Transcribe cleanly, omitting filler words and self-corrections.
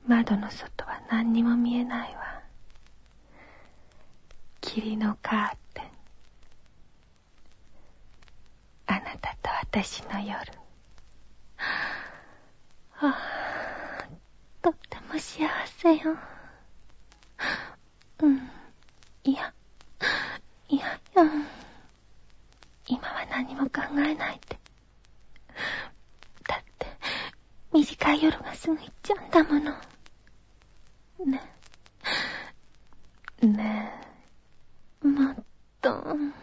窓の外は何にも見えないわ。霧のカーテン。あなたと私の夜。とっても幸せよ。いや、今は何も考えないで。だって、短い夜がすぐ行っちゃうんだもの。ねえ、もっと。